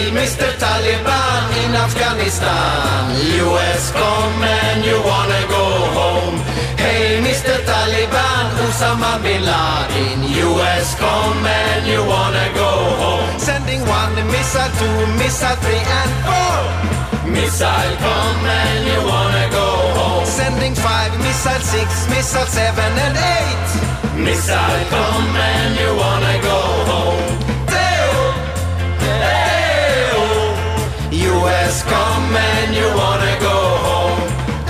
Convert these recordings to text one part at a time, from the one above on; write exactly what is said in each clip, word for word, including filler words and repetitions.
Hail Mister Taliban in Afghanistan. U S come and you wanna go home. Hey Mister Taliban, Osama Bin Laden. U S come and you wanna go home. Sending one missile, two missile, three and four. Missile come and you wanna go home. Sending five missile, six missile, seven and eight. Missile come and you wanna go home. U S come and you wanna go home.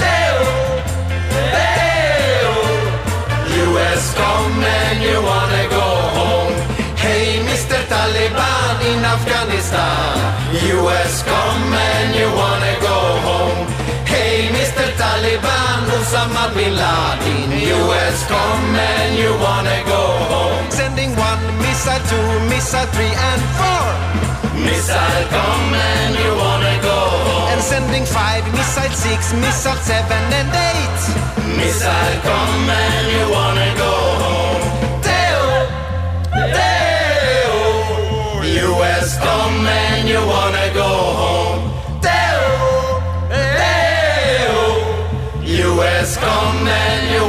U S come and you wanna go home. Hey Mister Taliban in Afghanistan. U S come and you wanna go home. Hey Mister Taliban, Osama Bin Laden. U S come and you wanna go home. Sending one missile, two missile, three and four. Missile come and you wanna go home. And sending five missile, six missile, seven and eight. Missile come and you wanna go home. Deo, Deo. U S come and you wanna go home. Deo, Deo. U S come and you